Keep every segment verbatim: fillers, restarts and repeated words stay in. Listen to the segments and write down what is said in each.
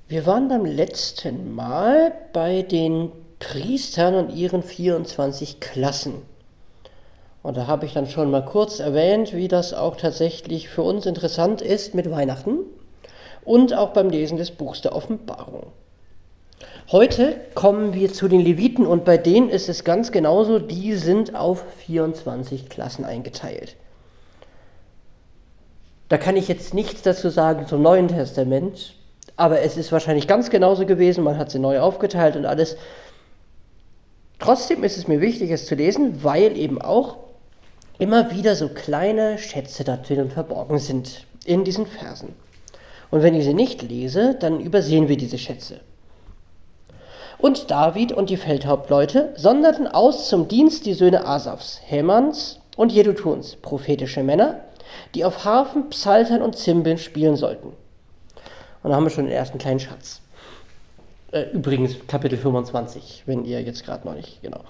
Wir waren beim letzten Mal bei den Priestern und ihren vierundzwanzig Klassen. Und da habe ich dann schon mal kurz erwähnt, wie das auch tatsächlich für uns interessant ist mit Weihnachten und auch beim Lesen des Buchs der Offenbarung. Heute kommen wir zu den Leviten und bei denen ist es ganz genauso, die sind auf vierundzwanzig Klassen eingeteilt. Da kann ich jetzt nichts dazu sagen zum Neuen Testament, aber es ist wahrscheinlich ganz genauso gewesen, man hat sie neu aufgeteilt und alles. Trotzdem ist es mir wichtig, es zu lesen, weil eben auch immer wieder so kleine Schätze da drin verborgen sind in diesen Versen. Und wenn ich sie nicht lese, dann übersehen wir diese Schätze. Und David und die Feldhauptleute sonderten aus zum Dienst die Söhne Asafs, Hemans und Jedutuns, prophetische Männer, die auf Harfen, Psaltern und Zimbeln spielen sollten. Und da haben wir schon den ersten kleinen Schatz. Äh, übrigens Kapitel fünfundzwanzig, wenn ihr jetzt gerade noch nicht, genau.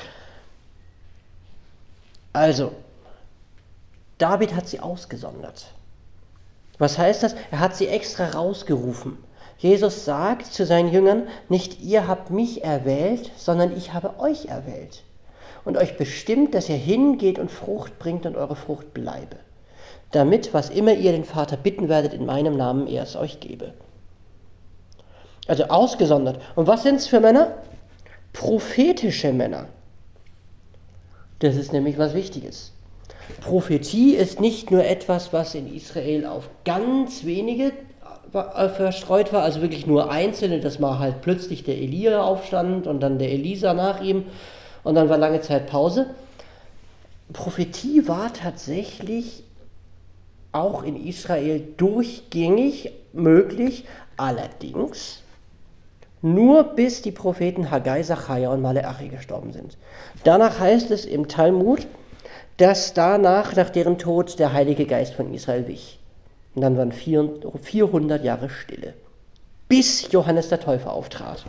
Also, David hat sie ausgesondert. Was heißt das? Er hat sie extra rausgerufen. Jesus sagt zu seinen Jüngern, nicht ihr habt mich erwählt, sondern ich habe euch erwählt. Und euch bestimmt, dass ihr hingeht und Frucht bringt und eure Frucht bleibe. Damit, was immer ihr den Vater bitten werdet in meinem Namen, er es euch gebe. Also ausgesondert. Und was sind es für Männer? Prophetische Männer. Das ist nämlich was Wichtiges. Prophetie ist nicht nur etwas, was in Israel auf ganz wenige verstreut war, also wirklich nur einzelne, dass mal halt plötzlich der Elia aufstand und dann der Elisa nach ihm und dann war lange Zeit Pause. Prophetie war tatsächlich auch in Israel durchgängig möglich, allerdings nur bis die Propheten Haggai, Sacharja und Maleachi gestorben sind. Danach heißt es im Talmud, dass danach, nach deren Tod, der Heilige Geist von Israel wich. Und dann waren vierhundert Jahre Stille, bis Johannes der Täufer auftrat.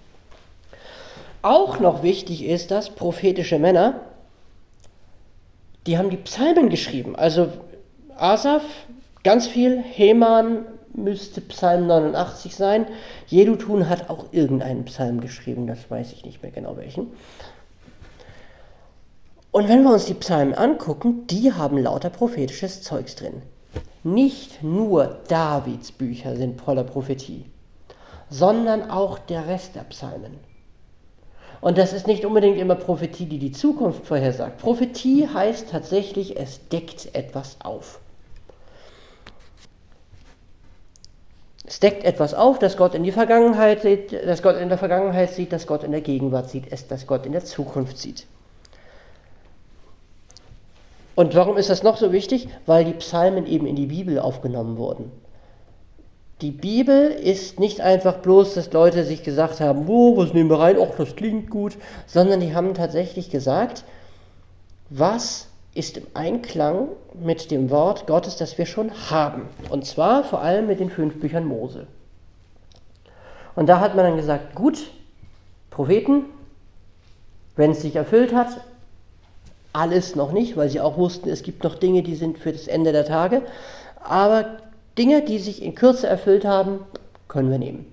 Auch noch wichtig ist, dass prophetische Männer, die haben die Psalmen geschrieben. Also Asaf, ganz viel, Heman müsste Psalm neunundachtzig sein. Jedutun hat auch irgendeinen Psalm geschrieben, das weiß ich nicht mehr genau welchen. Und wenn wir uns die Psalmen angucken, die haben lauter prophetisches Zeugs drin. Nicht nur Davids Bücher sind voller Prophetie, sondern auch der Rest der Psalmen. Und das ist nicht unbedingt immer Prophetie, die die Zukunft vorhersagt. Prophetie heißt tatsächlich, es deckt etwas auf. Es deckt etwas auf, dass Gott in die Vergangenheit sieht, dass Gott in der Vergangenheit sieht, dass Gott in der Gegenwart sieht, dass Gott in der Zukunft sieht. Und warum ist das noch so wichtig? Weil die Psalmen eben in die Bibel aufgenommen wurden. Die Bibel ist nicht einfach bloß, dass Leute sich gesagt haben, oh, was nehmen wir rein, ach, das klingt gut, sondern die haben tatsächlich gesagt, was ist im Einklang mit dem Wort Gottes, das wir schon haben. Und zwar vor allem mit den fünf Büchern Mose. Und da hat man dann gesagt, gut, Propheten, wenn es sich erfüllt hat, alles noch nicht, weil sie auch wussten, es gibt noch Dinge, die sind für das Ende der Tage, aber Dinge, die sich in Kürze erfüllt haben, können wir nehmen.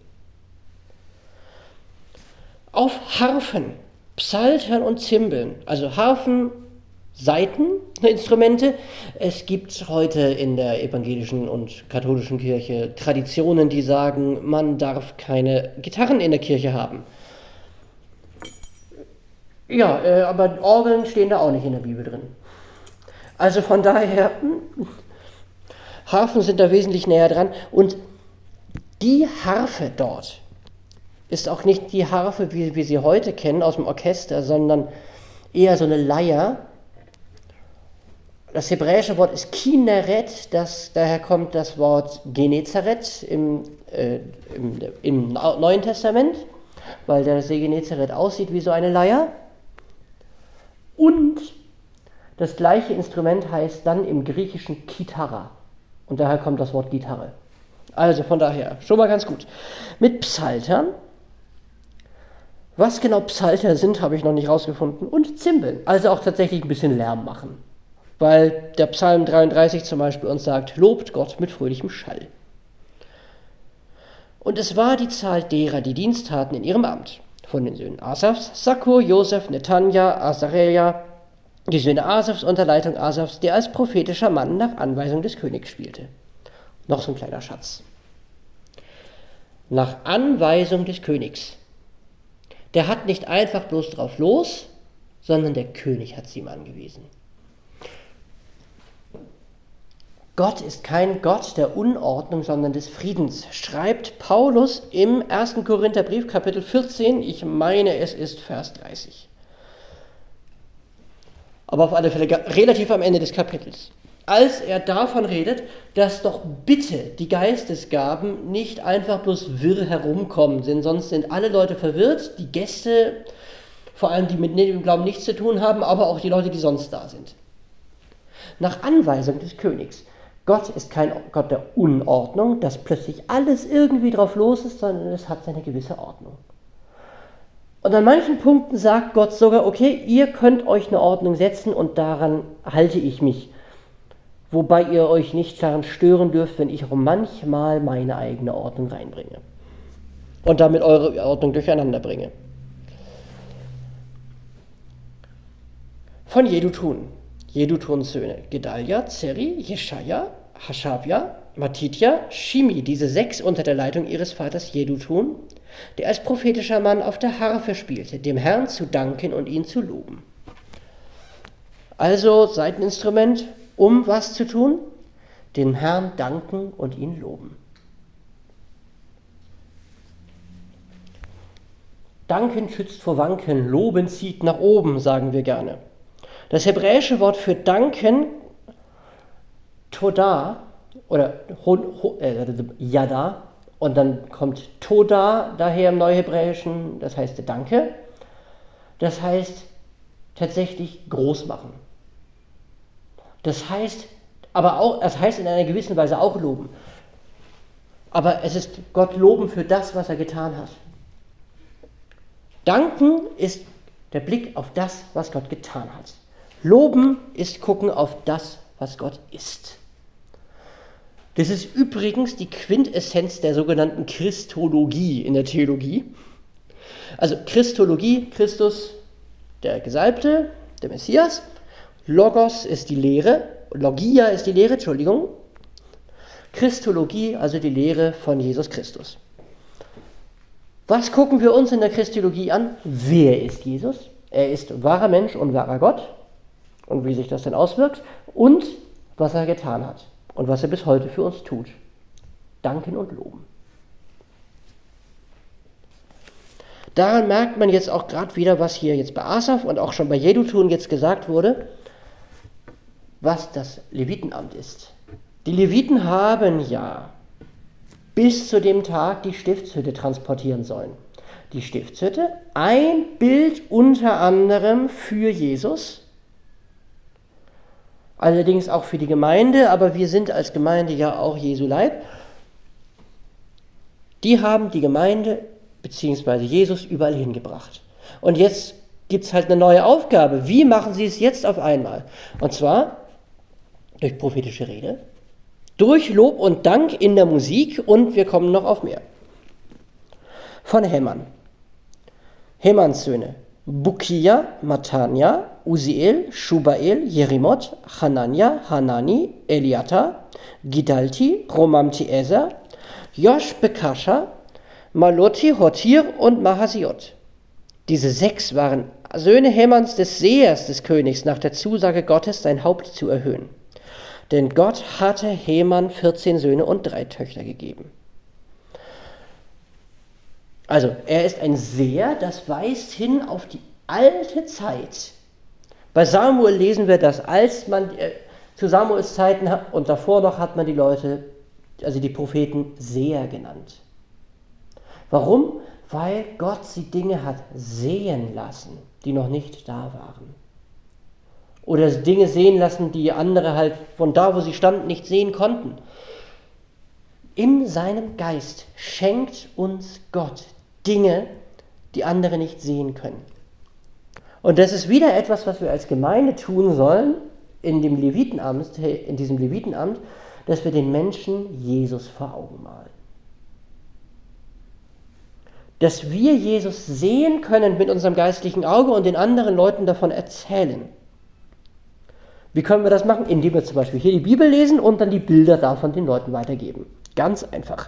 Auf Harfen, Psaltern und Zimbeln, also Harfen, Saiteninstrumente. Es gibt heute in der evangelischen und katholischen Kirche Traditionen, die sagen, man darf keine Gitarren in der Kirche haben. Ja, äh, aber Orgeln stehen da auch nicht in der Bibel drin. Also von daher, Harfen sind da wesentlich näher dran. Und die Harfe dort ist auch nicht die Harfe, wie wir sie heute kennen aus dem Orchester, sondern eher so eine Leier. Das hebräische Wort ist Kinneret, das, daher kommt das Wort Genezareth im, äh, im, im Neuen Testament, weil der See Genezareth aussieht wie so eine Leier. Und das gleiche Instrument heißt dann im Griechischen Kithara. Und daher kommt das Wort Gitarre. Also von daher, schon mal ganz gut. Mit Psaltern. Was genau Psalter sind, habe ich noch nicht rausgefunden. Und Zimbeln. Also auch tatsächlich ein bisschen Lärm machen. Weil der Psalm dreiunddreißig zum Beispiel uns sagt, lobt Gott mit fröhlichem Schall. Und es war die Zahl derer, die Dienst taten in ihrem Amt. Von den Söhnen Asafs, Sakkur, Josef, Netanja, Asareja, die Söhne Asafs unter Leitung Asafs, der als prophetischer Mann nach Anweisung des Königs spielte. Noch so ein kleiner Schatz. Nach Anweisung des Königs. Der hat nicht einfach bloß drauf los, sondern der König hat es ihm angewiesen. Gott ist kein Gott der Unordnung, sondern des Friedens, schreibt Paulus im ersten Korintherbrief, Kapitel vierzehn, ich meine, es ist Vers dreißig. Aber auf alle Fälle relativ am Ende des Kapitels. Als er davon redet, dass doch bitte die Geistesgaben nicht einfach bloß wirr herumkommen sind, sonst sind alle Leute verwirrt, die Gäste, vor allem die mit dem Glauben nichts zu tun haben, aber auch die Leute, die sonst da sind. Nach Anweisung des Königs. Gott ist kein Gott der Unordnung, dass plötzlich alles irgendwie drauf los ist, sondern es hat seine gewisse Ordnung. Und an manchen Punkten sagt Gott sogar, okay, ihr könnt euch eine Ordnung setzen und daran halte ich mich. Wobei ihr euch nicht daran stören dürft, wenn ich auch manchmal meine eigene Ordnung reinbringe. Und damit eure Ordnung durcheinander bringe. Von Jedutun. Jedutuns Söhne, Gedalia, Zeri, Jeschaja, Haschabja, Matitja, Shimi, diese sechs unter der Leitung ihres Vaters Jedutun, der als prophetischer Mann auf der Harfe spielte, dem Herrn zu danken und ihn zu loben. Also Saiteninstrument, um was zu tun? Dem Herrn danken und ihn loben. Danken schützt vor Wanken, loben zieht nach oben, sagen wir gerne. Das hebräische Wort für danken, Toda, oder äh, Yada, und dann kommt Toda daher im Neuhebräischen, das heißt Danke. Das heißt tatsächlich groß machen. Das heißt, aber auch, das heißt in einer gewissen Weise auch loben. Aber es ist Gott loben für das, was er getan hat. Danken ist der Blick auf das, was Gott getan hat. Loben ist gucken auf das, was Gott ist. Das ist übrigens die Quintessenz der sogenannten Christologie in der Theologie. Also Christologie, Christus, der Gesalbte, der Messias. Logos ist die Lehre, Logia ist die Lehre, Entschuldigung. Christologie, also die Lehre von Jesus Christus. Was gucken wir uns in der Christologie an? Wer ist Jesus? Er ist wahrer Mensch und wahrer Gott. Und wie sich das denn auswirkt. Und was er getan hat. Und was er bis heute für uns tut. Danken und loben. Daran merkt man jetzt auch gerade wieder, was hier jetzt bei Asaf und auch schon bei Jedutun jetzt gesagt wurde, was das Levitenamt ist. Die Leviten haben ja bis zu dem Tag die Stiftshütte transportieren sollen. Die Stiftshütte, ein Bild unter anderem für Jesus, allerdings auch für die Gemeinde, aber wir sind als Gemeinde ja auch Jesu Leib. Die haben die Gemeinde bzw. Jesus überall hingebracht. Und jetzt gibt es halt eine neue Aufgabe. Wie machen sie es jetzt auf einmal? Und zwar durch prophetische Rede, durch Lob und Dank in der Musik und wir kommen noch auf mehr. Von Heman. Hemans Söhne. Bukia, Matanja, Uziel, Shubael, Jerimot, Hanania, Hanani, Eliata, Gidalti, Romamti-Ezer, Josh Bekasha, Maloti, Hotir und Mahasiot. Diese sechs waren Söhne Hemans des Sehers des Königs nach der Zusage Gottes, sein Haupt zu erhöhen. Denn Gott hatte Heman vierzehn Söhne und drei Töchter gegeben. Also, er ist ein Seher, das weist hin auf die alte Zeit. Bei Samuel lesen wir das, als man äh, zu Samuels Zeiten und davor noch hat man die Leute, also die Propheten, Seher genannt. Warum? Weil Gott sie Dinge hat sehen lassen, die noch nicht da waren. Oder Dinge sehen lassen, die andere halt von da, wo sie standen, nicht sehen konnten. In seinem Geist schenkt uns Gott Dinge, die andere nicht sehen können. Und das ist wieder etwas, was wir als Gemeinde tun sollen, in dem Levitenamt, in diesem Levitenamt, dass wir den Menschen Jesus vor Augen malen. dass wir Jesus sehen können mit unserem geistlichen Auge und den anderen Leuten davon erzählen. Wie können wir das machen? Indem wir zum Beispiel hier die Bibel lesen und dann die Bilder davon den Leuten weitergeben. Ganz einfach.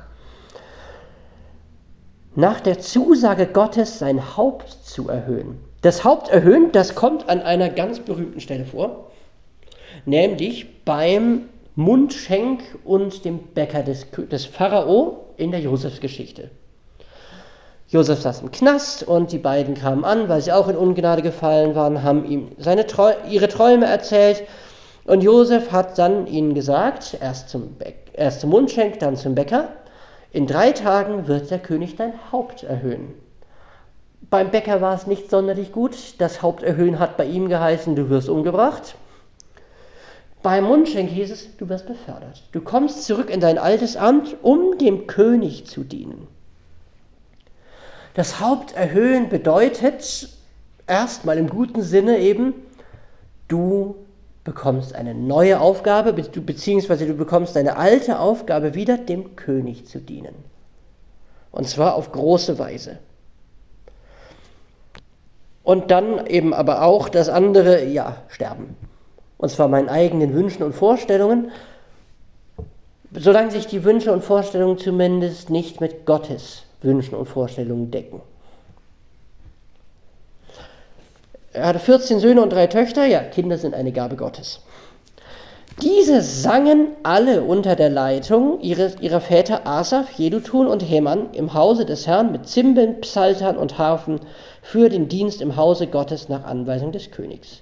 Nach der Zusage Gottes sein Haupt zu erhöhen. Das Haupt erhöhen, das kommt an einer ganz berühmten Stelle vor, nämlich beim Mundschenk und dem Bäcker des, des Pharao in der Josefsgeschichte. Josef saß im Knast und die beiden kamen an, weil sie auch in Ungnade gefallen waren, haben ihm seine Trau- ihre Träume erzählt und Josef hat dann ihnen gesagt, erst zum, Bä- erst zum Mundschenk, dann zum Bäcker, in drei Tagen wird der König dein Haupt erhöhen. Beim Bäcker war es nicht sonderlich gut, das Haupt erhöhen hat bei ihm geheißen, du wirst umgebracht. Beim Mundschenk hieß es, du wirst befördert. Du kommst zurück in dein altes Amt, um dem König zu dienen. Das Haupt erhöhen bedeutet erstmal im guten Sinne eben, du bekommst eine neue Aufgabe, beziehungsweise du bekommst deine alte Aufgabe wieder, dem König zu dienen. Und zwar auf große Weise. Und dann eben aber auch das andere, ja, sterben. Und zwar meinen eigenen Wünschen und Vorstellungen, solange sich die Wünsche und Vorstellungen zumindest nicht mit Gottes Wünschen und Vorstellungen decken. Er hatte vierzehn Söhne und drei Töchter, ja, Kinder sind eine Gabe Gottes. Diese sangen alle unter der Leitung ihres, ihrer Väter Asaf, Jeduthun und Heman im Hause des Herrn mit Zimbeln, Psaltern und Harfen für den Dienst im Hause Gottes nach Anweisung des Königs.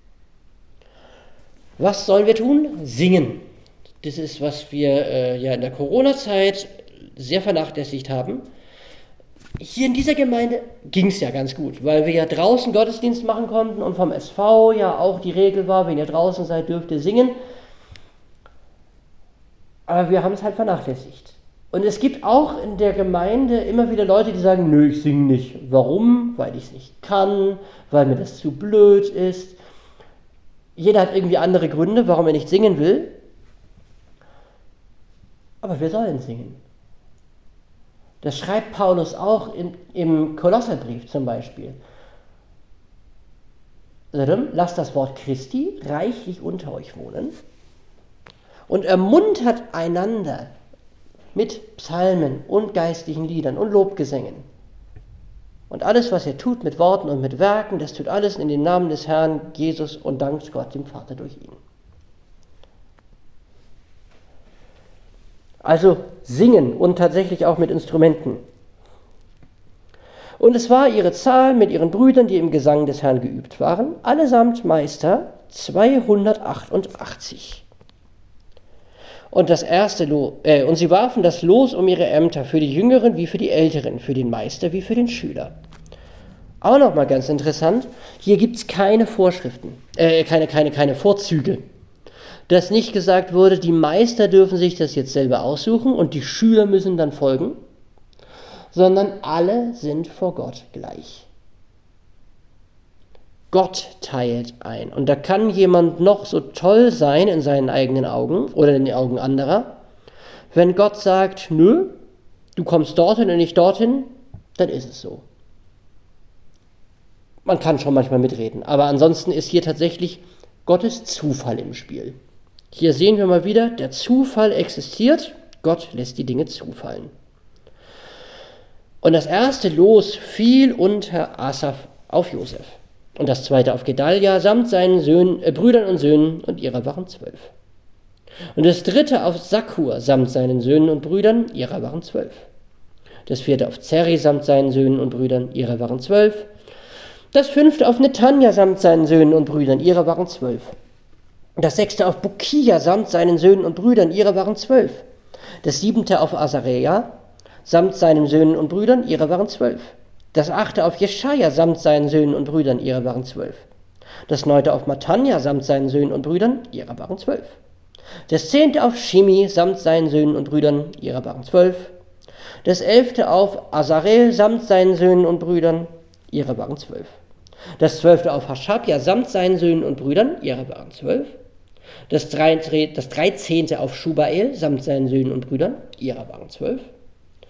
Was sollen wir tun? Singen. Das ist, was wir äh, ja in der Corona-Zeit sehr vernachlässigt haben. Hier in dieser Gemeinde ging es ja ganz gut, weil wir ja draußen Gottesdienst machen konnten und vom S V ja auch die Regel war, wenn ihr draußen seid, dürft ihr singen. Aber wir haben es halt vernachlässigt. Und es gibt auch in der Gemeinde immer wieder Leute, die sagen, nö, ich singe nicht. Warum? Weil ich es nicht kann, weil mir das zu blöd ist. Jeder hat irgendwie andere Gründe, warum er nicht singen will. Aber wir sollen singen. Das schreibt Paulus auch in, im Kolosserbrief zum Beispiel. Lasst das Wort Christi reichlich unter euch wohnen und ermuntert einander mit Psalmen und geistlichen Liedern und Lobgesängen. Und alles, was ihr tut mit Worten und mit Werken, das tut alles in den Namen des Herrn Jesus und dankt Gott dem Vater durch ihn. Also singen und tatsächlich auch mit Instrumenten. Und es war ihre Zahl mit ihren Brüdern, die im Gesang des Herrn geübt waren, allesamt Meister zweihundertachtundachtzig. Und das erste Los, äh, und sie warfen das Los um ihre Ämter, für die Jüngeren wie für die Älteren, für den Meister wie für den Schüler. Auch nochmal ganz interessant, hier gibt es keine Vorschriften, äh, keine, keine, keine Vorzüge. Dass nicht gesagt wurde, die Meister dürfen sich das jetzt selber aussuchen und die Schüler müssen dann folgen, sondern alle sind vor Gott gleich. Gott teilt ein. Und da kann jemand noch so toll sein in seinen eigenen Augen oder in den Augen anderer. Wenn Gott sagt, nö, du kommst dorthin und nicht dorthin, dann ist es so. Man kann schon manchmal mitreden, aber ansonsten ist hier tatsächlich Gottes Zufall im Spiel. Hier sehen wir mal wieder, der Zufall existiert, Gott lässt die Dinge zufallen. Und das erste Los fiel unter Asaf auf Josef und das zweite auf Gedalia samt seinen Söhnen, äh, Brüdern und Söhnen, und ihrer waren zwölf. Und das dritte auf Sakur samt seinen Söhnen und Brüdern, ihrer waren zwölf. Das vierte auf Zeri samt seinen Söhnen und Brüdern, ihrer waren zwölf. Das fünfte auf Netanja samt seinen Söhnen und Brüdern, ihrer waren zwölf. Das sechste auf Bukia samt seinen Söhnen und Brüdern, ihrer waren zwölf. Das siebente auf Asaria samt seinen Söhnen und Brüdern, ihrer waren zwölf. Das achte auf Jeschaja samt seinen Söhnen und Brüdern, ihrer waren zwölf. Das neunte auf Matanja samt seinen Söhnen und Brüdern, ihrer waren zwölf. Das zehnte auf Shimi samt seinen Söhnen und Brüdern, ihrer waren zwölf. Das elfte auf Asarel samt seinen Söhnen und Brüdern, ihrer waren zwölf. Das zwölfte auf Hashabja samt seinen Söhnen und Brüdern, ihrer waren zwölf. Das dreizehnte auf Schubael samt seinen Söhnen und Brüdern, ihrer waren zwölf.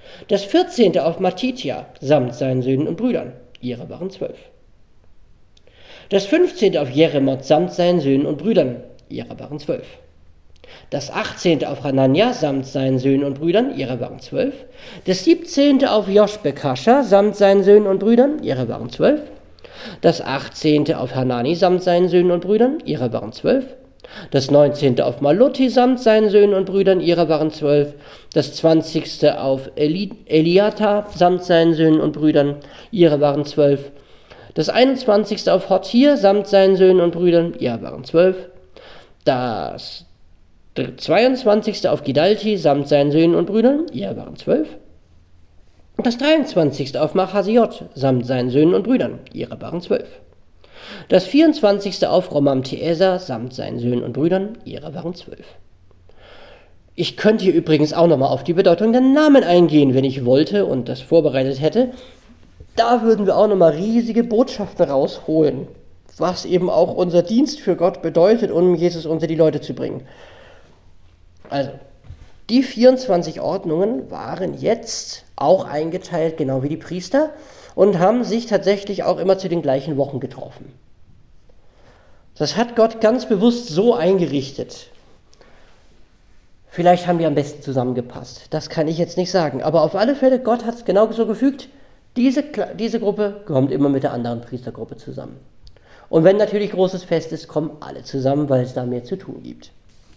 Das vierzehnte auf Matithia samt seinen Söhnen und Brüdern. Ihre waren zwölf. Das fünfzehnte auf Jeremot samt seinen Söhnen und Brüdern. Ihre waren zwölf. Das achtzehnte auf Hanania samt seinen Söhnen und Brüdern. Ihre waren zwölf. Das siebzehnte auf Joschbekascha samt seinen Söhnen und Brüdern. Ihre waren zwölf. Das achtzehnte auf Hanani samt seinen Söhnen und Brüdern. Ihre waren zwölf. Das neunzehnte auf Maluti samt seinen Söhnen und Brüdern, ihrer waren zwölf. Das zwanzigste auf Eli, Eliata samt seinen Söhnen und Brüdern, ihrer waren zwölf. Das einundzwanzigste auf Hotir samt seinen Söhnen und Brüdern, ihrer waren zwölf. Das zweiundzwanzigste auf Gidalti samt seinen Söhnen und Brüdern, ihrer waren zwölf. Und das dreiundzwanzigste auf Machasiot samt seinen Söhnen und Brüdern, ihrer waren zwölf. Das vierundzwanzigste auf Romamti-Eser samt seinen Söhnen und Brüdern, ihrer waren zwölf. Ich könnte hier übrigens auch nochmal auf die Bedeutung der Namen eingehen, wenn ich wollte und das vorbereitet hätte. Da würden wir auch nochmal riesige Botschaften rausholen, was eben auch unser Dienst für Gott bedeutet, um Jesus unter die Leute zu bringen. Also, die vierundzwanzig Ordnungen waren jetzt auch eingeteilt, genau wie die Priester, und haben sich tatsächlich auch immer zu den gleichen Wochen getroffen. Das hat Gott ganz bewusst so eingerichtet. Vielleicht haben die am besten zusammengepasst, das kann ich jetzt nicht sagen. Aber auf alle Fälle, Gott hat es genau so gefügt, diese, diese Gruppe kommt immer mit der anderen Priestergruppe zusammen. Und wenn natürlich großes Fest ist, kommen alle zusammen, weil es da mehr zu tun gibt.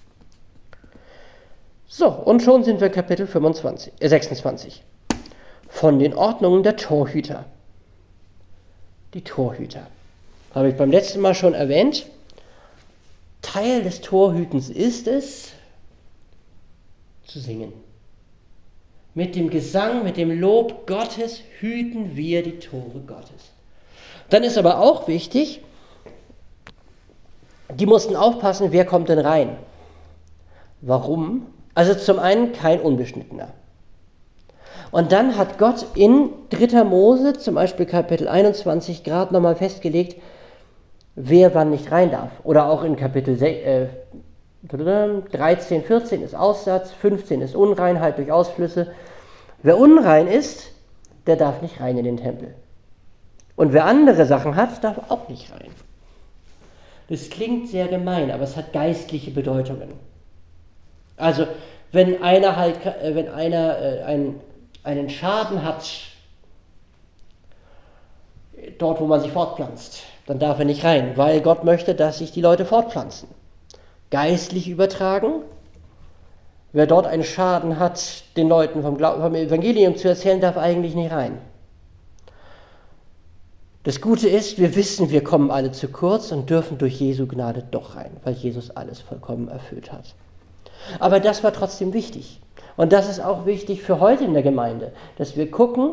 So, und schon sind wir Kapitel fünfundzwanzig, äh sechsundzwanzig. Von den Ordnungen der Torhüter. Die Torhüter. Habe ich beim letzten Mal schon erwähnt. Teil des Torhütens ist es, zu singen. Mit dem Gesang, mit dem Lob Gottes hüten wir die Tore Gottes. Dann ist aber auch wichtig, die mussten aufpassen, wer kommt denn rein. Warum? Also zum einen kein Unbeschnittener. Und dann hat Gott in dritter Mose, zum Beispiel Kapitel einundzwanzig, gerade nochmal festgelegt, wer wann nicht rein darf. Oder auch in Kapitel dreizehn, vierzehn ist Aussatz, fünfzehn ist Unreinheit durch Ausflüsse. Wer unrein ist, der darf nicht rein in den Tempel. Und wer andere Sachen hat, darf auch nicht rein. Das klingt sehr gemein, aber es hat geistliche Bedeutungen. Also, wenn einer halt, wenn einer äh, einen, einen Schaden hat, dort wo man sich fortpflanzt, dann darf er nicht rein, weil Gott möchte, dass sich die Leute fortpflanzen. Geistlich übertragen, wer dort einen Schaden hat, den Leuten vom, Glauben, vom Evangelium zu erzählen, darf eigentlich nicht rein. Das Gute ist, wir wissen, wir kommen alle zu kurz und dürfen durch Jesu Gnade doch rein, weil Jesus alles vollkommen erfüllt hat. Aber das war trotzdem wichtig. Und das ist auch wichtig für heute in der Gemeinde, dass wir gucken,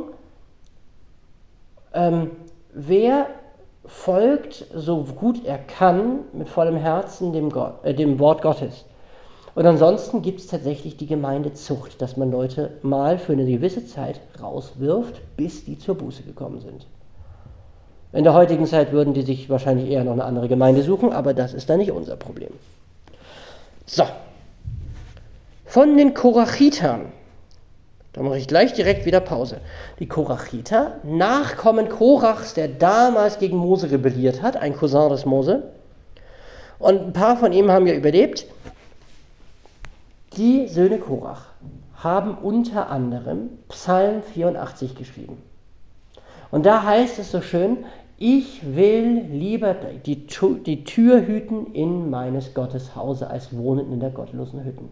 ähm, wer folgt so gut er kann mit vollem Herzen dem, Gott, äh, dem Wort Gottes. Und ansonsten gibt es tatsächlich die Gemeindezucht, dass man Leute mal für eine gewisse Zeit rauswirft, bis die zur Buße gekommen sind. In der heutigen Zeit würden die sich wahrscheinlich eher noch eine andere Gemeinde suchen, aber das ist dann nicht unser Problem. So. Von den Korachitern, da mache ich gleich direkt wieder Pause. Die Korachiter, Nachkommen Korachs, der damals gegen Mose rebelliert hat, ein Cousin des Mose. Und ein paar von ihm haben ja überlebt. Die Söhne Korach haben unter anderem Psalm vierundachtzig geschrieben. Und da heißt es so schön, ich will lieber die, die Tür hüten in meines Gottes Hause, als wohnen in der gottlosen Hütten.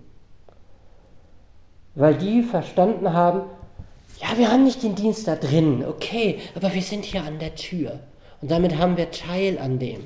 Weil die verstanden haben, ja, wir haben nicht den Dienst da drin, okay, aber wir sind hier an der Tür. Und damit haben wir Teil an dem.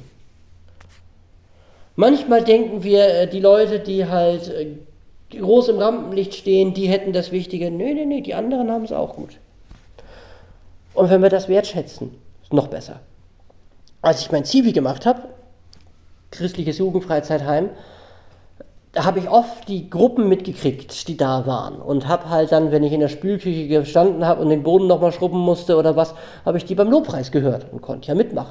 Manchmal denken wir, die Leute, die halt groß im Rampenlicht stehen, die hätten das Wichtige. Nee, nee, nee, die anderen haben es auch gut. Und wenn wir das wertschätzen, ist noch besser. Als ich mein Zivi gemacht habe, christliches Jugendfreizeitheim, da habe ich oft die Gruppen mitgekriegt, die da waren. Und habe halt dann, wenn ich in der Spülküche gestanden habe und den Boden nochmal schrubben musste oder was, habe ich die beim Lobpreis gehört und konnte ja mitmachen.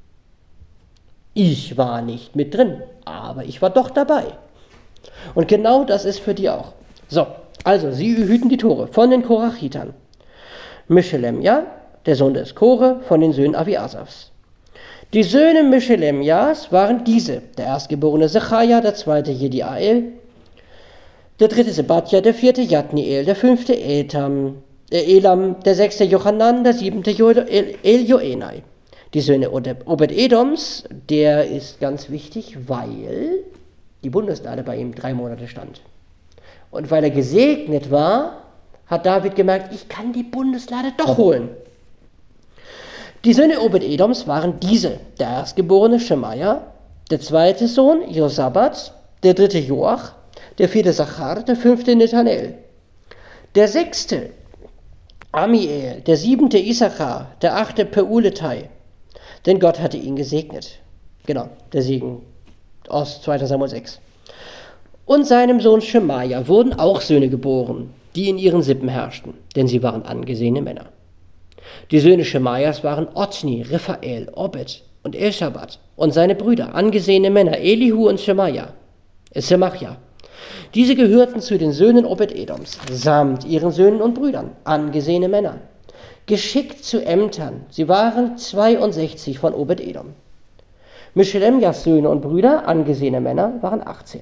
Ich war nicht mit drin, aber ich war doch dabei. Und genau das ist für die auch. So, Also, sie hüten die Tore von den Korachitern. Meshelemja, der Sohn des Kore, von den Söhnen Aviasafs. Die Söhne Meshelemjas waren diese: der erstgeborene Sechaja, der zweite Jediael, der dritte Sebadja, der vierte Jatniel, der fünfte Etam, äh Elam, der sechste Jochanan, der siebente Elioenai. Die Söhne Obed-Edoms, der ist ganz wichtig, weil die Bundeslade bei ihm drei Monate stand. Und weil er gesegnet war, hat David gemerkt, ich kann die Bundeslade doch holen. Die Söhne Obed-Edoms waren diese: der erstgeborene Schemaja, der zweite Sohn Josabat, der dritte Joach, der vierte Sachar, der fünfte Nethanel, der sechste Amiel, der siebente Issachar, der achte Peuletai, denn Gott hatte ihn gesegnet. Genau, der Segen aus zweiter Samuel sechs. Und seinem Sohn Schemaja wurden auch Söhne geboren, die in ihren Sippen herrschten, denn sie waren angesehene Männer. Die Söhne Schemajas waren Otni, Rephael, Obed und Elschabat und seine Brüder, angesehene Männer, Elihu und Schemaja, Semachja. Diese gehörten zu den Söhnen Obed-Edoms, samt ihren Söhnen und Brüdern, angesehene Männer, geschickt zu Ämtern. Sie waren zweiundsechzig von Obed-Edom. Meshelemjas Söhne und Brüder, angesehene Männer, waren achtzehn.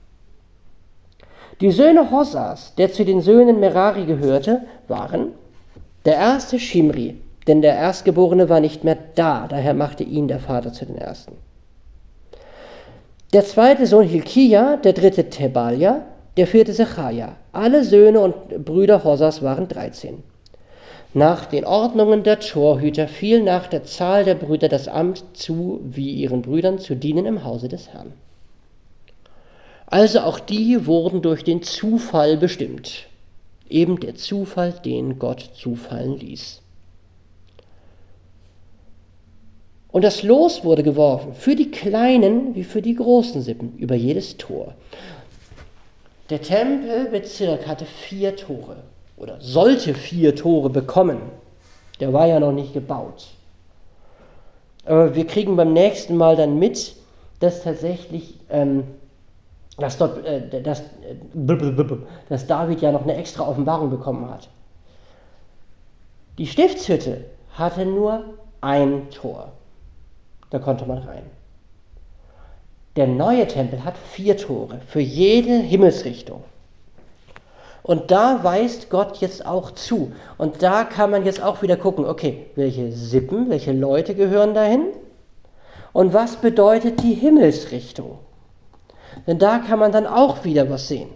Die Söhne Hosas, der zu den Söhnen Merari gehörte, waren der erste Shimri, denn der Erstgeborene war nicht mehr da, daher machte ihn der Vater zu den Ersten. Der zweite Sohn Hilkia, der dritte Tebalja, der vierte Sechaja. Alle Söhne und Brüder Hosas waren dreizehn. Nach den Ordnungen der Torhüter fiel nach der Zahl der Brüder das Amt zu, wie ihren Brüdern zu dienen im Hause des Herrn. Also auch die wurden durch den Zufall bestimmt. Eben der Zufall, den Gott zufallen ließ. Und das Los wurde geworfen, für die kleinen wie für die großen Sippen, über jedes Tor. Der Tempelbezirk hatte vier Tore oder sollte vier Tore bekommen. Der war ja noch nicht gebaut. Aber wir kriegen beim nächsten Mal dann mit, dass tatsächlich, ähm, dass, dort, äh, dass, äh, dass David ja noch eine extra Offenbarung bekommen hat. Die Stiftshütte hatte nur ein Tor. Da konnte man rein. Der neue Tempel hat vier Tore für jede Himmelsrichtung. Und da weist Gott jetzt auch zu. Und da kann man jetzt auch wieder gucken, okay, welche Sippen, welche Leute gehören dahin? Und was bedeutet die Himmelsrichtung? Denn da kann man dann auch wieder was sehen.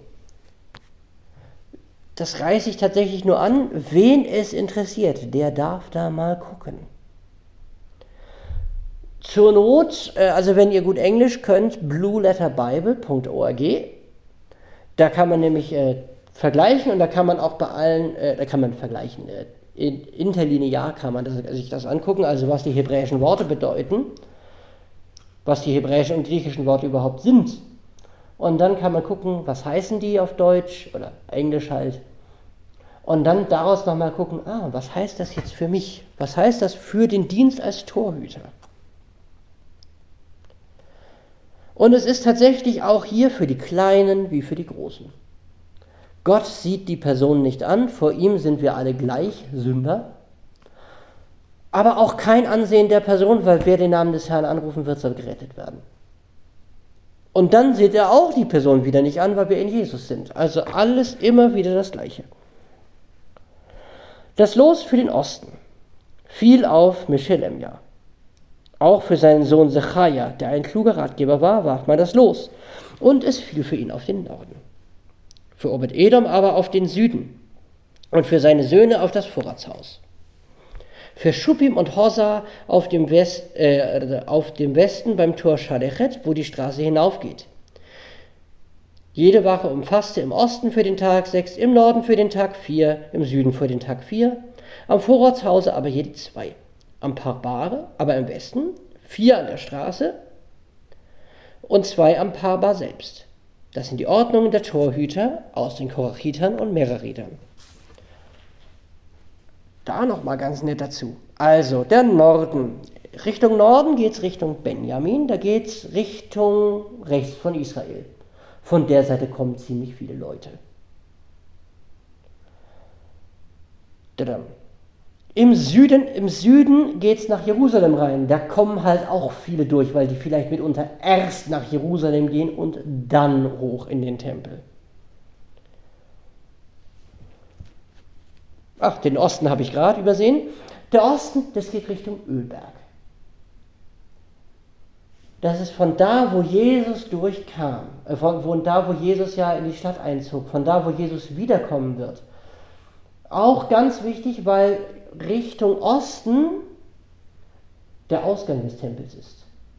Das reiße ich tatsächlich nur an. Wen es interessiert, der darf da mal gucken. Zur Not, also wenn ihr gut Englisch könnt, blue letter bible punkt org. Da kann man nämlich äh, vergleichen und da kann man auch bei allen, äh, da kann man vergleichen, äh, in, interlinear kann man das, sich das angucken, also was die hebräischen Worte bedeuten, was die hebräischen und griechischen Worte überhaupt sind. Und dann kann man gucken, was heißen die auf Deutsch oder Englisch halt. Und dann daraus nochmal gucken, ah, was heißt das jetzt für mich? Was heißt das für den Dienst als Torhüter? Und es ist tatsächlich auch hier für die Kleinen wie für die Großen. Gott sieht die Person nicht an, vor ihm sind wir alle gleich Sünder, aber auch kein Ansehen der Person, weil wer den Namen des Herrn anrufen wird, soll gerettet werden. Und dann sieht er auch die Person wieder nicht an, weil wir in Jesus sind. Also alles immer wieder das Gleiche. Das Los für den Osten fiel auf Meshelemja. Auch für seinen Sohn Sechaja, der ein kluger Ratgeber war, warf man das Los. Und es fiel für ihn auf den Norden. Für Obed-Edom aber auf den Süden. Und für seine Söhne auf das Vorratshaus. Für Schuppim und Hosa auf dem, West, äh, auf dem Westen beim Tor Schalechet, wo die Straße hinaufgeht. Jede Wache umfasste im Osten für den Tag sechs, im Norden für den Tag vier, im Süden für den Tag vier, am Vorratshause aber jede zwei. Am Parbare, aber im Westen, vier an der Straße und zwei am Parbar selbst. Das sind die Ordnungen der Torhüter aus den Korachitern und Meraritern. Da nochmal ganz nett dazu. Also, der Norden. Richtung Norden geht es Richtung Benjamin, da geht es Richtung rechts von Israel. Von der Seite kommen ziemlich viele Leute. Im Süden, im Süden geht es nach Jerusalem rein. Da kommen halt auch viele durch, weil die vielleicht mitunter erst nach Jerusalem gehen und dann hoch in den Tempel. Ach, den Osten habe ich gerade übersehen. Der Osten, das geht Richtung Ölberg. Das ist von da, wo Jesus durchkam, äh, von, von da, wo Jesus ja in die Stadt einzog, von da, wo Jesus wiederkommen wird. Auch ganz wichtig, weil Richtung Osten der Ausgang des Tempels ist.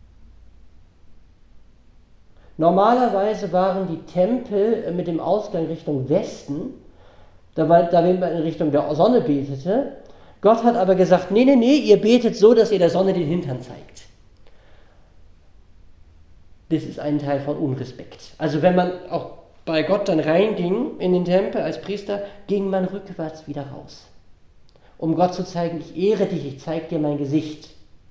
Normalerweise waren die Tempel mit dem Ausgang Richtung Westen, da, war, da wenn man in Richtung der Sonne betete. Gott hat aber gesagt, nee, nee, nee, ihr betet so, dass ihr der Sonne den Hintern zeigt. Das ist ein Teil von Unrespekt. Also wenn man auch bei Gott dann reinging in den Tempel als Priester, ging man rückwärts wieder raus. Um Gott zu zeigen, ich ehre dich, ich zeige dir mein Gesicht.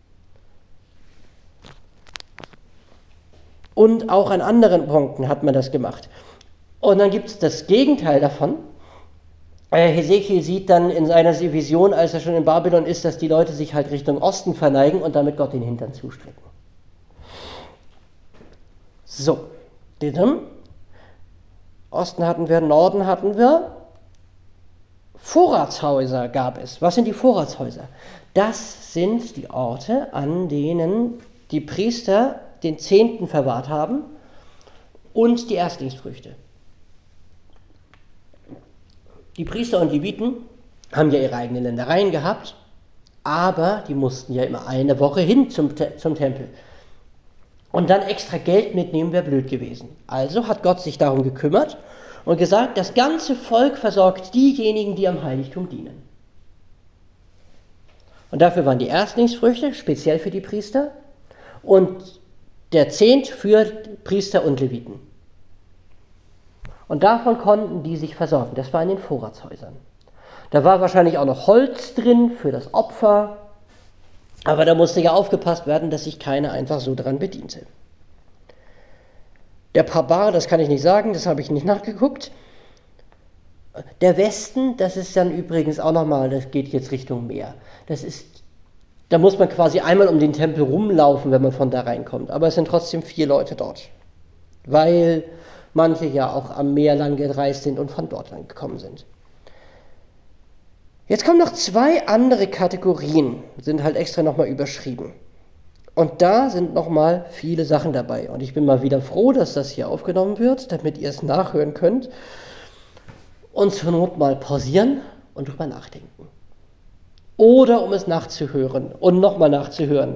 Und auch an anderen Punkten hat man das gemacht. Und dann gibt es das Gegenteil davon. Hesekiel sieht dann in seiner Vision, als er schon in Babylon ist, dass die Leute sich halt Richtung Osten verneigen und damit Gott den Hintern zustrecken. So, den Osten hatten wir, Norden hatten wir. Vorratshäuser gab es. Was sind die Vorratshäuser? Das sind die Orte, an denen die Priester den Zehnten verwahrt haben und die Erstlingsfrüchte. Die Priester und Leviten haben ja ihre eigenen Ländereien gehabt, aber die mussten ja immer eine Woche hin zum, zum Tempel. Und dann extra Geld mitnehmen wäre blöd gewesen. Also hat Gott sich darum gekümmert und gesagt, das ganze Volk versorgt diejenigen, die am Heiligtum dienen. Und dafür waren die Erstlingsfrüchte speziell für die Priester und der Zehnt für Priester und Leviten. Und davon konnten die sich versorgen. Das war in den Vorratshäusern. Da war wahrscheinlich auch noch Holz drin für das Opfer, aber da musste ja aufgepasst werden, dass sich keiner einfach so dran bediente. Der Pabar, das kann ich nicht sagen, das habe ich nicht nachgeguckt. Der Westen, das ist dann übrigens auch nochmal, das geht jetzt Richtung Meer. Das ist, da muss man quasi einmal um den Tempel rumlaufen, wenn man von da reinkommt. Aber es sind trotzdem vier Leute dort, weil manche ja auch am Meer lang gereist sind und von dort lang gekommen sind. Jetzt kommen noch zwei andere Kategorien, sind halt extra nochmal überschrieben. Und da sind nochmal viele Sachen dabei. Und ich bin mal wieder froh, dass das hier aufgenommen wird, damit ihr es nachhören könnt. Und zur Not mal pausieren und drüber nachdenken. Oder um es nachzuhören und nochmal nachzuhören.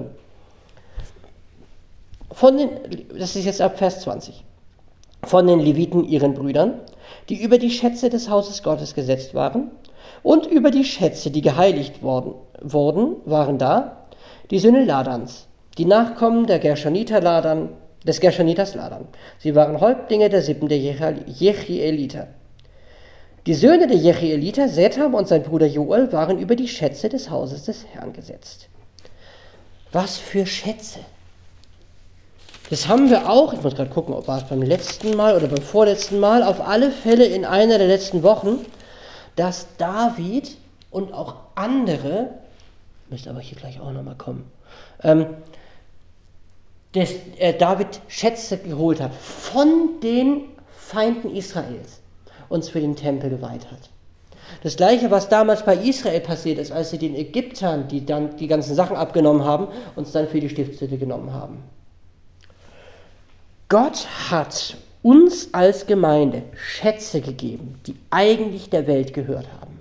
Von den, das ist jetzt ab Vers zwanzig. Von den Leviten ihren Brüdern, die über die Schätze des Hauses Gottes gesetzt waren, und über die Schätze, die geheiligt worden, wurden, waren da die Söhne Ladans, die Nachkommen der Gershoniter Ladan, des Gershoniters Ladan. Sie waren Häuptlinge der Sippen der Jechieliter. Die Söhne der Jechieliter, Setham und sein Bruder Joel, waren über die Schätze des Hauses des Herrn gesetzt. Was für Schätze! Das haben wir auch, ich muss gerade gucken, ob war es beim letzten Mal oder beim vorletzten Mal, auf alle Fälle in einer der letzten Wochen, dass David und auch andere, müsste aber hier gleich auch nochmal kommen, ähm, dass äh, David Schätze geholt hat von den Feinden Israels und es für den Tempel geweiht hat. Das gleiche, was damals bei Israel passiert ist, als sie den Ägyptern, die dann die ganzen Sachen abgenommen haben, uns dann für die Stiftshütte genommen haben. Gott hat uns als Gemeinde Schätze gegeben, die eigentlich der Welt gehört haben.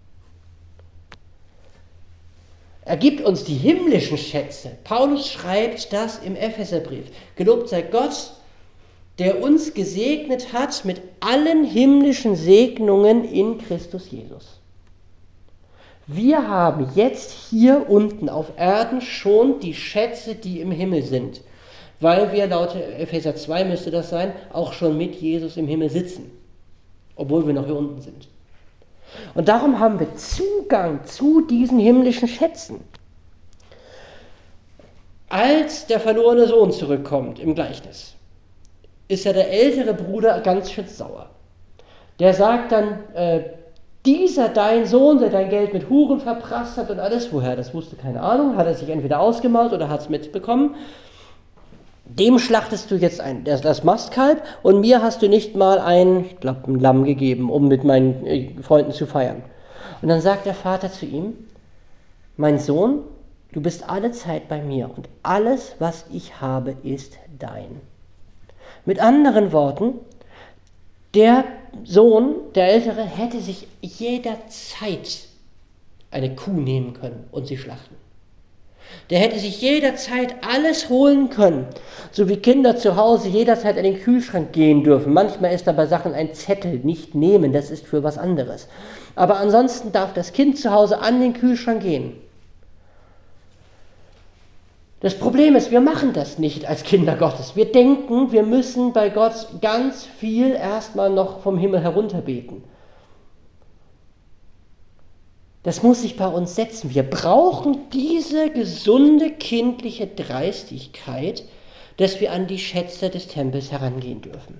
Er gibt uns die himmlischen Schätze. Paulus schreibt das im Epheserbrief. Gelobt sei Gott, der uns gesegnet hat mit allen himmlischen Segnungen in Christus Jesus. Wir haben jetzt hier unten auf Erden schon die Schätze, die im Himmel sind. Weil wir laut Epheser zwei müsste das sein, auch schon mit Jesus im Himmel sitzen, obwohl wir noch hier unten sind. Und darum haben wir Zugang zu diesen himmlischen Schätzen. Als der verlorene Sohn zurückkommt im Gleichnis, ist ja der ältere Bruder ganz schön sauer. Der sagt dann, äh, dieser dein Sohn, der dein Geld mit Huren verprasst hat und alles, woher, das wusste keine Ahnung, hat er sich entweder ausgemalt oder hat es mitbekommen, dem schlachtest du jetzt ein, das, das Mastkalb und mir hast du nicht mal ein, ich glaube, ein Lamm gegeben, um mit meinen äh, Freunden zu feiern. Und dann sagt der Vater zu ihm, mein Sohn, du bist alle Zeit bei mir und alles, was ich habe, ist dein. Mit anderen Worten, der Sohn, der Ältere, hätte sich jederzeit eine Kuh nehmen können und sie schlachten. Der hätte sich jederzeit alles holen können, so wie Kinder zu Hause jederzeit an den Kühlschrank gehen dürfen. Manchmal ist da bei Sachen ein Zettel, nicht nehmen, das ist für was anderes. Aber ansonsten darf das Kind zu Hause an den Kühlschrank gehen. Das Problem ist, wir machen das nicht als Kinder Gottes. Wir denken, wir müssen bei Gott ganz viel erstmal noch vom Himmel herunterbeten. Das muss sich bei uns setzen. Wir brauchen diese gesunde kindliche Dreistigkeit, dass wir an die Schätze des Tempels herangehen dürfen.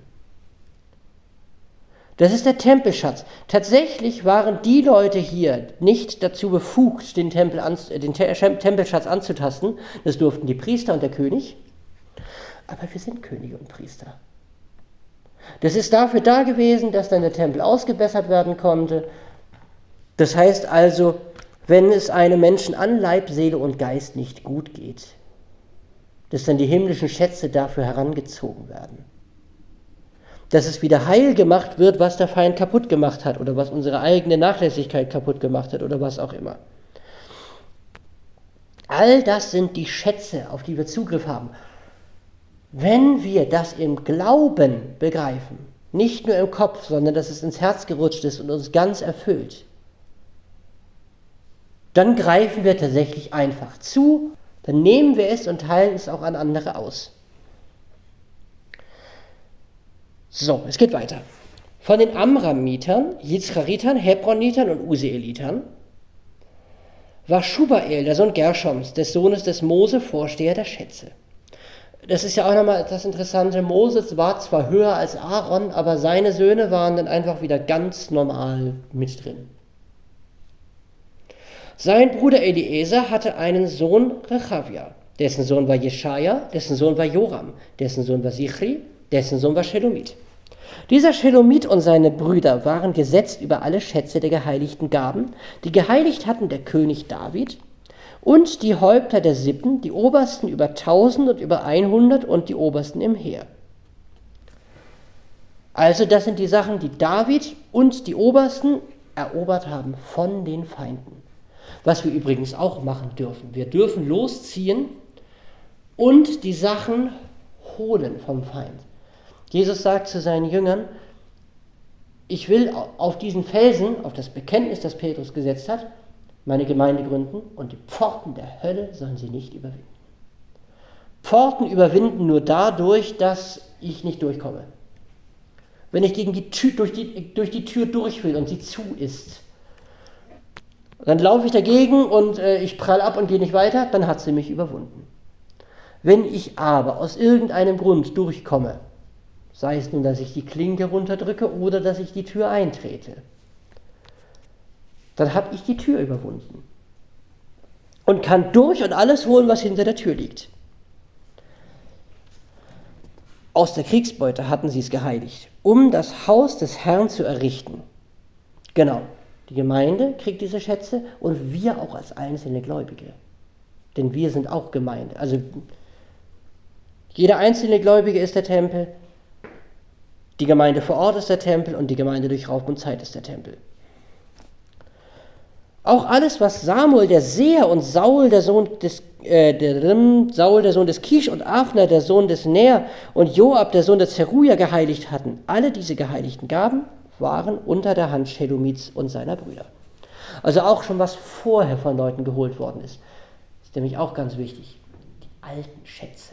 Das ist der Tempelschatz. Tatsächlich waren die Leute hier nicht dazu befugt, den, Tempel an, den Tempelschatz anzutasten. Das durften die Priester und der König. Aber wir sind Könige und Priester. Das ist dafür da gewesen, dass dann der Tempel ausgebessert werden konnte. Das heißt also, wenn es einem Menschen an Leib, Seele und Geist nicht gut geht, dass dann die himmlischen Schätze dafür herangezogen werden. Dass es wieder heil gemacht wird, was der Feind kaputt gemacht hat oder was unsere eigene Nachlässigkeit kaputt gemacht hat oder was auch immer. All das sind die Schätze, auf die wir Zugriff haben. Wenn wir das im Glauben begreifen, nicht nur im Kopf, sondern dass es ins Herz gerutscht ist und uns ganz erfüllt, dann greifen wir tatsächlich einfach zu, dann nehmen wir es und teilen es auch an andere aus. So, es geht weiter. Von den Amramitern, Yitzcharitern, Hebronitern und Useelitern war Schubael, der Sohn Gershoms, des Sohnes des Mose, Vorsteher der Schätze. Das ist ja auch nochmal das Interessante, Moses war zwar höher als Aaron, aber seine Söhne waren dann einfach wieder ganz normal mit drin. Sein Bruder Eliezer hatte einen Sohn, Rechavia, dessen Sohn war Jeschaja, dessen Sohn war Joram, dessen Sohn war Sichri, dessen Sohn war Shelomit. Dieser Shelomit und seine Brüder waren gesetzt über alle Schätze der geheiligten Gaben, die geheiligt hatten der König David, und die Häupter der Sippen, die Obersten über tausend und über hundert und die Obersten im Heer. Also das sind die Sachen, die David und die Obersten erobert haben von den Feinden. Was wir übrigens auch machen dürfen. Wir dürfen losziehen und die Sachen holen vom Feind. Jesus sagt zu seinen Jüngern, ich will auf diesen Felsen, auf das Bekenntnis, das Petrus gesetzt hat, meine Gemeinde gründen und die Pforten der Hölle sollen sie nicht überwinden. Pforten überwinden nur dadurch, dass ich nicht durchkomme. Wenn ich gegen die Tür, durch, die, durch die Tür durch will und sie zu ist, dann laufe ich dagegen und äh, ich prall ab und gehe nicht weiter, dann hat sie mich überwunden. Wenn ich aber aus irgendeinem Grund durchkomme, sei es nun, dass ich die Klinke runterdrücke oder dass ich die Tür eintrete, dann habe ich die Tür überwunden und kann durch und alles holen, was hinter der Tür liegt. Aus der Kriegsbeute hatten sie es geheiligt, um das Haus des Herrn zu errichten. Genau, die Gemeinde kriegt diese Schätze und wir auch als einzelne Gläubige. Denn wir sind auch Gemeinde. Also jeder einzelne Gläubige ist der Tempel, die Gemeinde vor Ort ist der Tempel und die Gemeinde durch Raum und Zeit ist der Tempel. Auch alles, was Samuel, der Seher, und Saul, der Sohn des, äh, der, Saul, der Sohn des Kisch, und Avner, der Sohn des Ner, und Joab, der Sohn des Zeruja, geheiligt hatten, alle diese geheiligten Gaben waren unter der Hand Shelomits und seiner Brüder. Also auch schon was vorher von Leuten geholt worden ist. Das ist nämlich auch ganz wichtig. Die alten Schätze.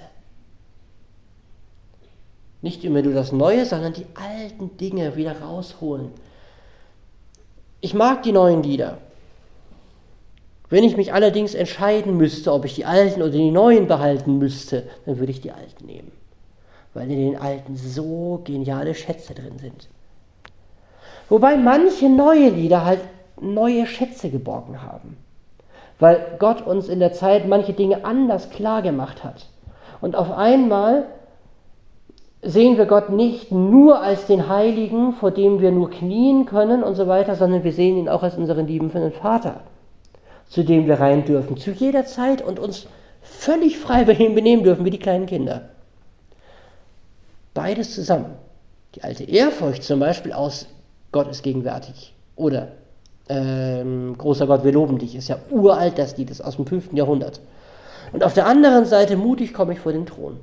Nicht immer nur das Neue, sondern die alten Dinge wieder rausholen. Ich mag die neuen Lieder. Wenn ich mich allerdings entscheiden müsste, ob ich die alten oder die neuen behalten müsste, dann würde ich die alten nehmen. Weil in den alten so geniale Schätze drin sind. Wobei manche neue Lieder halt neue Schätze geborgen haben. Weil Gott uns in der Zeit manche Dinge anders klar gemacht hat. Und auf einmal sehen wir Gott nicht nur als den Heiligen, vor dem wir nur knien können und so weiter, sondern wir sehen ihn auch als unseren liebenden Vater, zu dem wir rein dürfen, zu jeder Zeit und uns völlig frei bei ihm benehmen dürfen, wie die kleinen Kinder. Beides zusammen. Die alte Ehrfurcht zum Beispiel aus Gott ist gegenwärtig oder ähm, großer Gott, wir loben dich, ist ja uralt, das Lied ist aus dem fünften Jahrhundert. Und auf der anderen Seite, mutig komme ich vor den Thron.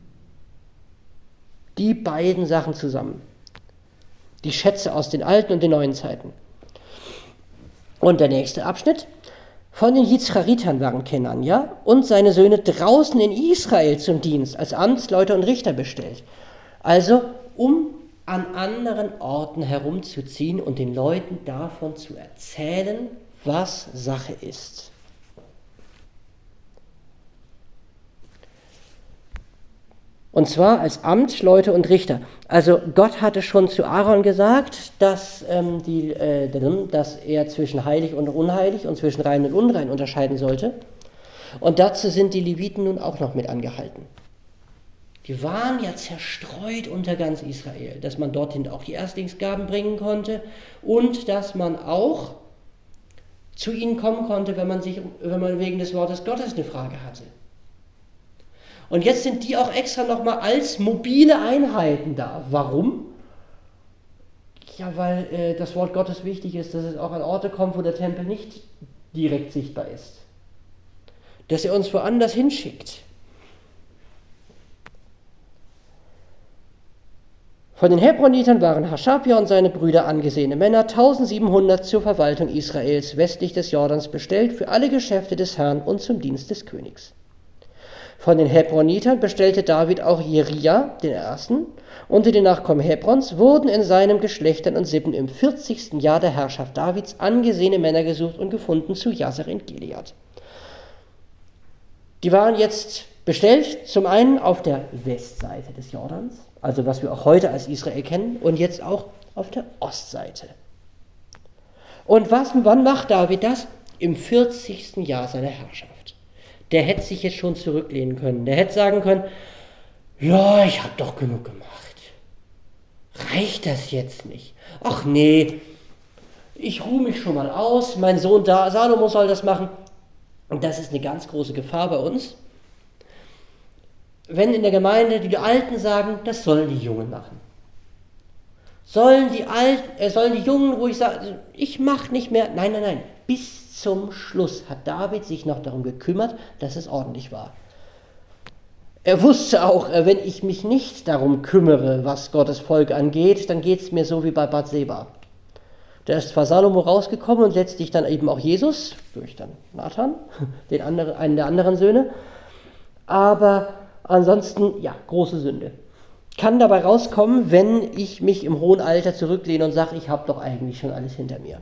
Die beiden Sachen zusammen. Die Schätze aus den alten und den neuen Zeiten. Und der nächste Abschnitt. Von den Yitzcharitern waren Kenania und seine Söhne draußen in Israel zum Dienst, als Amtsleute und Richter bestellt. Also, um an anderen Orten herumzuziehen und den Leuten davon zu erzählen, was Sache ist. Und zwar als Amtsleute und Richter. Also Gott hatte schon zu Aaron gesagt, dass, ähm, die, äh, dass er zwischen heilig und unheilig und zwischen rein und unrein unterscheiden sollte. Und dazu sind die Leviten nun auch noch mit angehalten. Die waren ja zerstreut unter ganz Israel, dass man dorthin auch die Erstlingsgaben bringen konnte und dass man auch zu ihnen kommen konnte, wenn man, sich, wenn man wegen des Wortes Gottes eine Frage hatte. Und jetzt sind die auch extra nochmal als mobile Einheiten da. Warum? Ja, weil äh, das Wort Gottes wichtig ist, dass es auch an Orte kommt, wo der Tempel nicht direkt sichtbar ist. Dass er uns woanders hinschickt. Von den Hebronitern waren Haschabja und seine Brüder angesehene Männer, eintausendsiebenhundert zur Verwaltung Israels westlich des Jordans bestellt, für alle Geschäfte des Herrn und zum Dienst des Königs. Von den Hebronitern bestellte David auch Jeria, den ersten, unter den Nachkommen Hebrons wurden in seinen Geschlechtern und Sippen im vierzigsten Jahr der Herrschaft Davids angesehene Männer gesucht und gefunden zu Jazer in Gilead. Die waren jetzt bestellt, zum einen auf der Westseite des Jordans, also was wir auch heute als Israel kennen, und jetzt auch auf der Ostseite. Und was, wann macht David das? Im vierzigsten Jahr seiner Herrschaft. Der hätte sich jetzt schon zurücklehnen können. Der hätte sagen können, ja, ich habe doch genug gemacht. Reicht das jetzt nicht? Ach nee, ich ruhe mich schon mal aus, mein Sohn Salomo soll das machen. Und das ist eine ganz große Gefahr bei uns. Wenn in der Gemeinde die Alten sagen, das sollen die Jungen machen. Sollen die Alten, äh, sollen die Jungen ruhig sagen, ich mache nicht mehr. Nein, nein, nein. Bis zum Schluss hat David sich noch darum gekümmert, dass es ordentlich war. Er wusste auch, wenn ich mich nicht darum kümmere, was Gottes Volk angeht, dann geht es mir so wie bei Bathseba. Da ist zwar Salomo rausgekommen und letztlich dann eben auch Jesus, durch dann Nathan, den anderen, einen der anderen Söhne, aber ansonsten, ja, große Sünde. Kann dabei rauskommen, wenn ich mich im hohen Alter zurücklehne und sage, ich habe doch eigentlich schon alles hinter mir.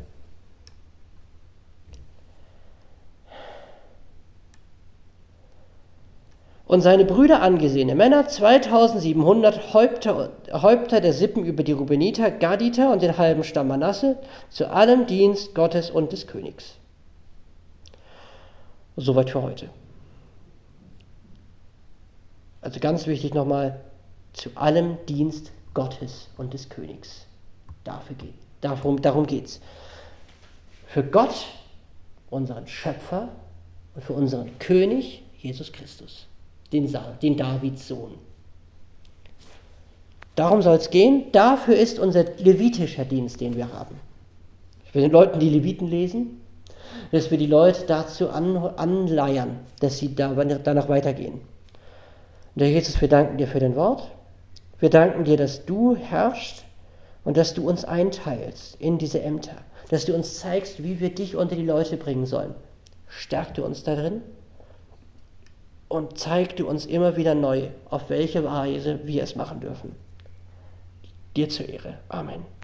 Und seine Brüder angesehene Männer, zweitausendsiebenhundert Häupter, Häupter der Sippen über die Rubeniter, Gaditer und den halben Stamm Manasse, zu allem Dienst Gottes und des Königs. Soweit für heute. Also ganz wichtig nochmal, zu allem Dienst Gottes und des Königs. Dafür geht, darum, darum geht es. Für Gott, unseren Schöpfer, und für unseren König, Jesus Christus. Den, den Davids Sohn. Darum soll es gehen. Dafür ist unser levitischer Dienst, den wir haben. Wir den Leuten die Leviten lesen, dass wir die Leute dazu an, anleiern, dass sie da, danach weitergehen. Und Herr Jesus, wir danken dir für dein Wort. Wir danken dir, dass du herrschst und dass du uns einteilst in diese Ämter. Dass du uns zeigst, wie wir dich unter die Leute bringen sollen. Stärk du uns darin. Und zeig du uns immer wieder neu, auf welche Weise wir es machen dürfen. Dir zur Ehre. Amen.